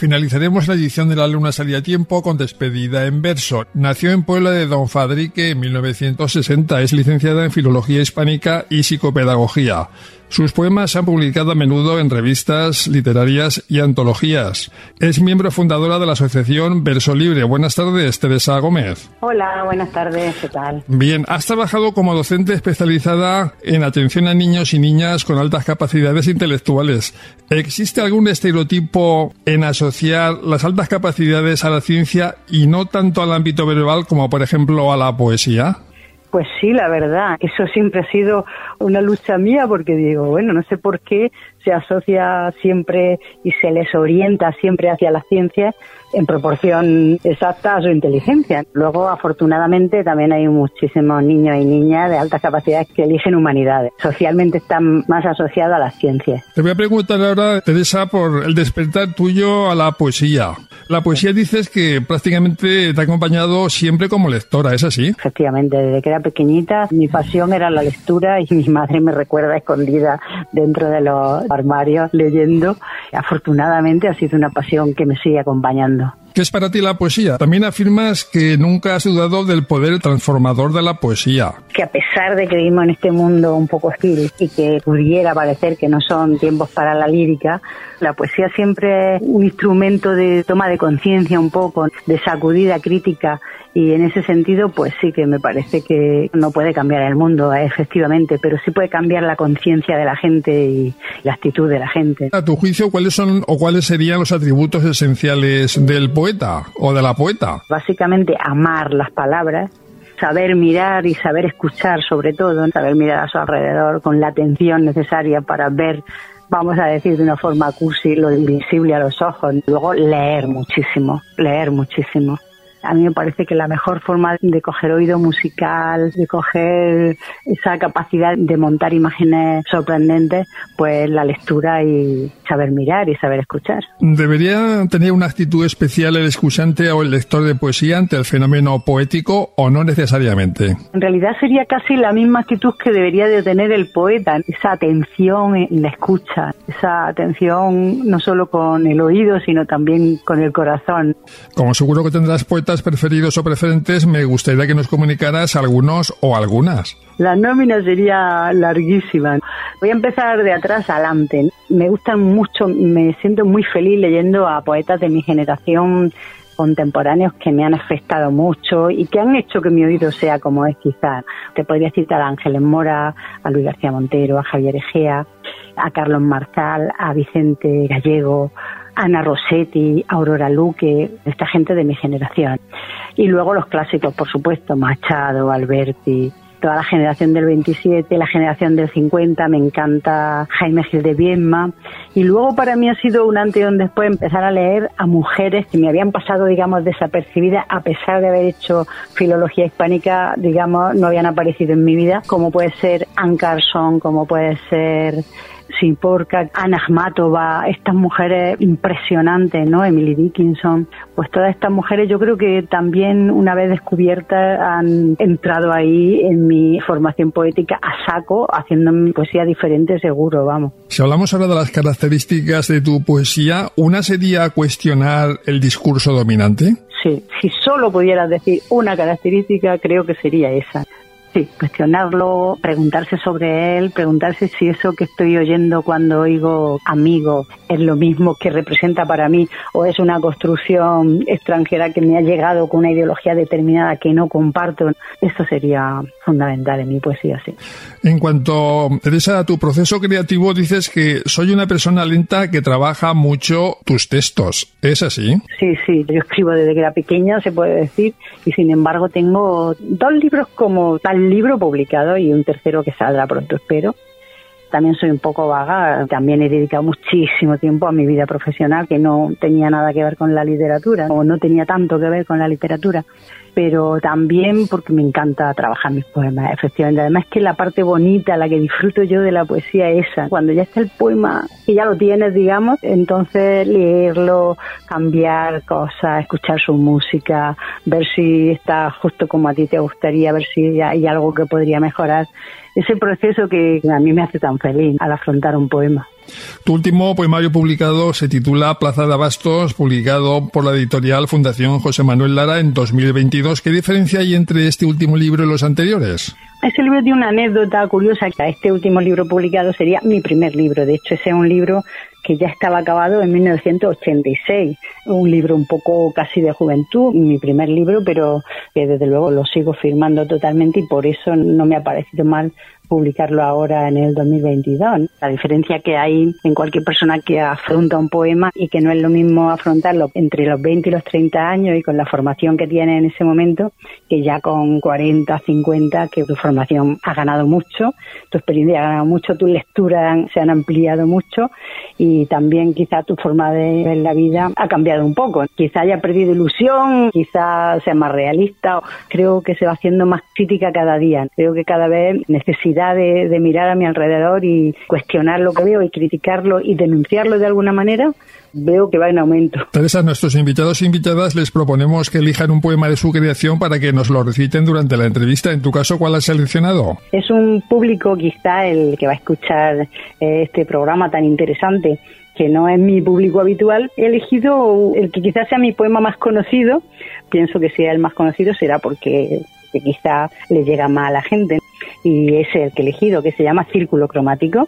Finalizaremos la edición de La Luna salía a tiempo con despedida en verso. Nació en Puebla de Don Fadrique en 1960. Es licenciada en Filología Hispánica y Psicopedagogía. Sus poemas se han publicado a menudo en revistas literarias y antologías. Es miembro fundadora de la asociación Verso Libre. Buenas tardes, Teresa Gómez. Hola, buenas tardes, ¿qué tal? Bien, has trabajado como docente especializada en atención a niños y niñas con altas capacidades intelectuales. ¿Existe algún estereotipo en asociar las altas capacidades a la ciencia y no tanto al ámbito verbal como, por ejemplo, a la poesía? Pues sí, la verdad, eso siempre ha sido una lucha mía porque digo, bueno, no sé por qué se asocia siempre y se les orienta siempre hacia la ciencia en proporción exacta a su inteligencia. Luego, afortunadamente, también hay muchísimos niños y niñas de altas capacidades que eligen humanidades. Socialmente están más asociadas a las ciencias. Te voy a preguntar ahora, Teresa, por el despertar tuyo a la poesía. La poesía dices que prácticamente te ha acompañado siempre como lectora, ¿es así? Efectivamente, desde que era pequeñita mi pasión era la lectura y mi madre me recuerda escondida dentro de los armarios leyendo. Afortunadamente ha sido una pasión que me sigue acompañando. ¿Qué es para ti la poesía? También afirmas que nunca has dudado del poder transformador de la poesía. Que a pesar de que vivimos en este mundo un poco hostil y que pudiera parecer que no son tiempos para la lírica, la poesía siempre es un instrumento de toma de conciencia un poco, de sacudida crítica, y en ese sentido pues sí que me parece que no puede cambiar el mundo, efectivamente, pero sí puede cambiar la conciencia de la gente y la actitud de la gente. A tu juicio, ¿cuáles son o cuáles serían los atributos esenciales del poeta o de la poeta? Básicamente amar las palabras, saber mirar y saber escuchar, sobre todo, saber mirar a su alrededor con la atención necesaria para ver, vamos a decir de una forma cursi, lo invisible a los ojos. Luego leer muchísimo. A mí me parece que la mejor forma de coger oído musical, de coger esa capacidad de montar imágenes sorprendentes, pues la lectura y saber mirar y saber escuchar. ¿Debería tener una actitud especial el escuchante o el lector de poesía ante el fenómeno poético o no necesariamente? En realidad sería casi la misma actitud que debería de tener el poeta, esa atención en la escucha, esa atención no solo con el oído, sino también con el corazón. Como seguro que tendrás poetas preferidos o preferentes, me gustaría que nos comunicaras algunos o algunas. La nómina sería larguísima. Voy a empezar de atrás adelante. Me gustan mucho, me siento muy feliz leyendo a poetas de mi generación, contemporáneos que me han afectado mucho y que han hecho que mi oído sea como es quizás. Te podría citar a Ángeles Mora, a Luis García Montero, a Javier Egea, a Carlos Marzal, a Vicente Gallego, Ana Rossetti, Aurora Luque, esta gente de mi generación. Y luego los clásicos, por supuesto, Machado, Alberti, toda la generación del 27, la generación del 50, me encanta Jaime Gil de Viedma. Y luego para mí ha sido un antes y un después empezar a leer a mujeres que me habían pasado, digamos, desapercibidas, a pesar de haber hecho filología hispánica, digamos, no habían aparecido en mi vida, como puede ser Anne Carson, como puede ser Siporka, Anna Akhmatova, estas mujeres impresionantes, ¿no? Emily Dickinson, pues todas estas mujeres yo creo que también una vez descubiertas han entrado ahí en mi formación poética a saco, haciendo mi poesía diferente seguro, vamos. Si hablamos ahora de las características de tu poesía, ¿una sería cuestionar el discurso dominante? Sí, si solo pudieras decir una característica, creo que sería esa. Sí, cuestionarlo, preguntarse sobre él, preguntarse si eso que estoy oyendo cuando oigo amigo es lo mismo que representa para mí o es una construcción extranjera que me ha llegado con una ideología determinada que no comparto. Eso sería fundamental en mi poesía, sí. En cuanto, Teresa, a tu proceso creativo, dices que soy una persona lenta que trabaja mucho tus textos. ¿Es así? Sí, yo escribo desde que era pequeña, se puede decir, y sin embargo tengo 2 libros como tal libro publicado y un tercero que saldrá pronto, espero. También soy un poco vaga, también he dedicado muchísimo tiempo a mi vida profesional que no tenía nada que ver con la literatura o no tenía tanto que ver con la literatura, pero también porque me encanta trabajar mis poemas, efectivamente. Además que la parte bonita, la que disfruto yo de la poesía es esa, cuando ya está el poema, que ya lo tienes, digamos, entonces leerlo, cambiar cosas, escuchar su música, ver si está justo como a ti te gustaría, ver si hay algo que podría mejorar. Ese proceso que a mí me hace tan feliz al afrontar un poema. Tu último poemario publicado se titula Plaza de Abastos, publicado por la editorial Fundación José Manuel Lara en 2022. ¿Qué diferencia hay entre este último libro y los anteriores? Ese libro tiene una anécdota curiosa, que este último libro publicado sería mi primer libro. De hecho, ese es un libro que ya estaba acabado en 1986. Un libro un poco casi de juventud, mi primer libro, pero que desde luego lo sigo firmando totalmente y por eso no me ha parecido mal publicarlo ahora en el 2022. La diferencia que hay en cualquier persona que afronta un poema y que no es lo mismo afrontarlo entre los 20 y los 30 años y con la formación que tiene en ese momento, que ya con 40, 50, que tu formación ha ganado mucho, tu experiencia ha ganado mucho, tus lecturas se han ampliado mucho y también quizá tu forma de ver la vida ha cambiado un poco. Quizá haya perdido ilusión, quizá sea más realista. Creo que se va haciendo más crítica cada día. Creo que cada vez necesidad de mirar a mi alrededor y cuestionar lo que veo y criticarlo y denunciarlo de alguna manera, veo que va en aumento. Teresa, a nuestros invitados e invitadas les proponemos que elijan un poema de su creación para que nos lo reciten durante la entrevista. En tu caso, ¿cuál has seleccionado? Es un público, quizá el que va a escuchar este programa tan interesante, que no es mi público habitual. He elegido el que quizás sea mi poema más conocido. Pienso que si es el más conocido será porque quizá le llega más a la gente. Y es el que he elegido, que se llama Círculo Cromático.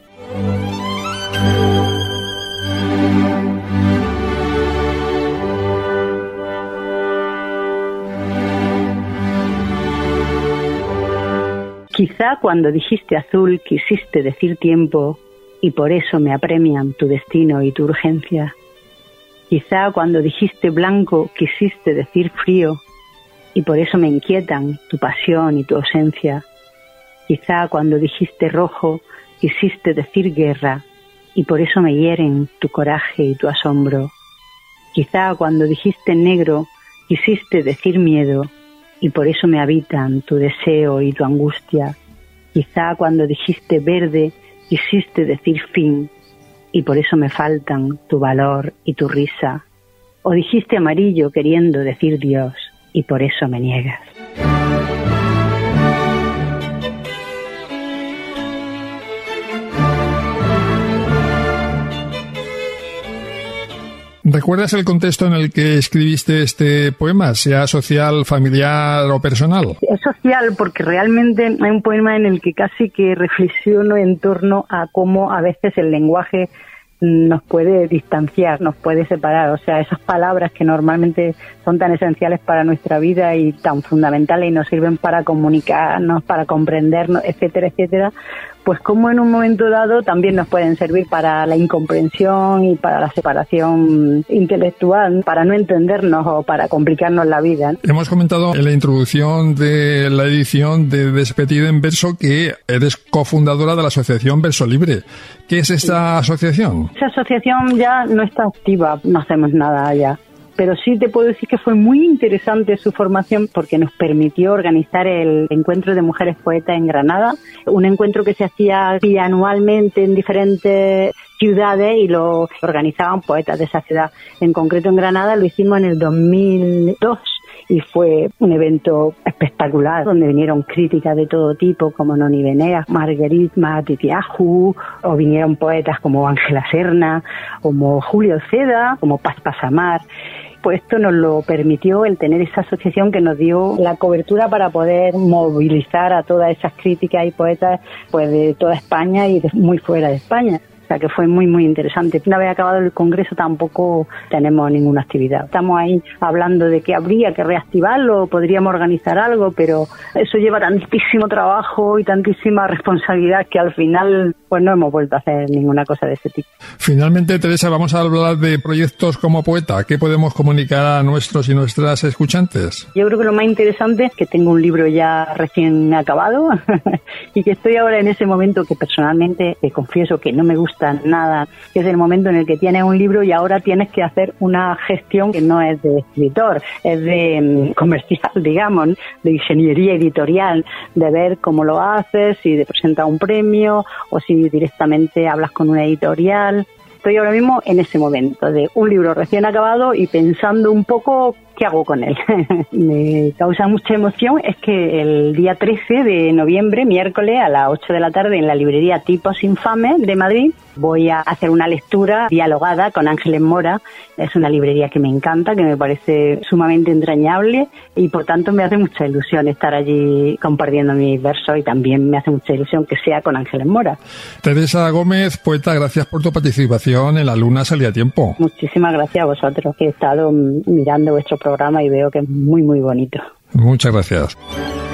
Quizá cuando dijiste azul quisiste decir tiempo y por eso me apremian tu destino y tu urgencia. Quizá cuando dijiste blanco quisiste decir frío y por eso me inquietan tu pasión y tu ausencia. Quizá cuando dijiste rojo quisiste decir guerra y por eso me hieren tu coraje y tu asombro. Quizá cuando dijiste negro quisiste decir miedo y por eso me habitan tu deseo y tu angustia. Quizá cuando dijiste verde quisiste decir fin y por eso me faltan tu valor y tu risa. O dijiste amarillo queriendo decir Dios y por eso me niegas. ¿Recuerdas el contexto en el que escribiste este poema, sea social, familiar o personal? Es social porque realmente hay un poema en el que casi que reflexiono en torno a cómo a veces el lenguaje nos puede distanciar, nos puede separar. O sea, esas palabras que normalmente son tan esenciales para nuestra vida y tan fundamentales y nos sirven para comunicarnos, para comprendernos, etcétera, etcétera, pues como en un momento dado también nos pueden servir para la incomprensión y para la separación intelectual, para no entendernos o para complicarnos la vida. Hemos comentado en la introducción de la edición de Despedida en Verso que eres cofundadora de la asociación Verso Libre. ¿Qué es esta asociación? Esa asociación ya no está activa, no hacemos nada ya. Pero sí te puedo decir que fue muy interesante su formación porque nos permitió organizar el encuentro de mujeres poetas en Granada, un encuentro que se hacía bianualmente en diferentes ciudades y lo organizaban poetas de esa ciudad. En concreto en Granada lo hicimos en el 2002 y fue un evento espectacular donde vinieron críticas de todo tipo como Noni Venegas, Marguerite Matitiahu, o vinieron poetas como Ángela Serna, como Julio Ceda, como Paz Pasamar. Pues esto nos lo permitió el tener esa asociación que nos dio la cobertura para poder movilizar a todas esas críticas y poetas pues de toda España y de muy fuera de España. O sea que fue muy, muy interesante. Una vez acabado el congreso tampoco tenemos ninguna actividad. Estamos ahí hablando de que habría que reactivarlo, podríamos organizar algo, pero eso lleva tantísimo trabajo y tantísima responsabilidad que al final pues no hemos vuelto a hacer ninguna cosa de ese tipo. Finalmente, Teresa, vamos a hablar de proyectos como poeta. ¿Qué podemos comunicar a nuestros y nuestras escuchantes? Yo creo que lo más interesante es que tengo un libro ya recién acabado y que estoy ahora en ese momento que personalmente te confieso que no me gusta nada, que es el momento en el que tienes un libro y ahora tienes que hacer una gestión que no es de escritor, es de comercial, digamos, de ingeniería editorial, de ver cómo lo haces, si te presenta un premio o si directamente hablas con una editorial. Estoy ahora mismo en ese momento de un libro recién acabado y pensando un poco qué qué hago con él. Me causa mucha emoción es que el día 13 de noviembre, miércoles, a las 8 de la tarde, en la librería Tipos Infames de Madrid, voy a hacer una lectura dialogada con Ángeles Mora. Es una librería que me encanta, que me parece sumamente entrañable y por tanto me hace mucha ilusión estar allí compartiendo mis versos y también me hace mucha ilusión que sea con Ángeles Mora. Teresa Gómez, poeta, gracias por tu participación en La Luna Salía a Tiempo. Muchísimas gracias a vosotros, que he estado mirando vuestro programa y veo que es muy, muy bonito. Muchas gracias.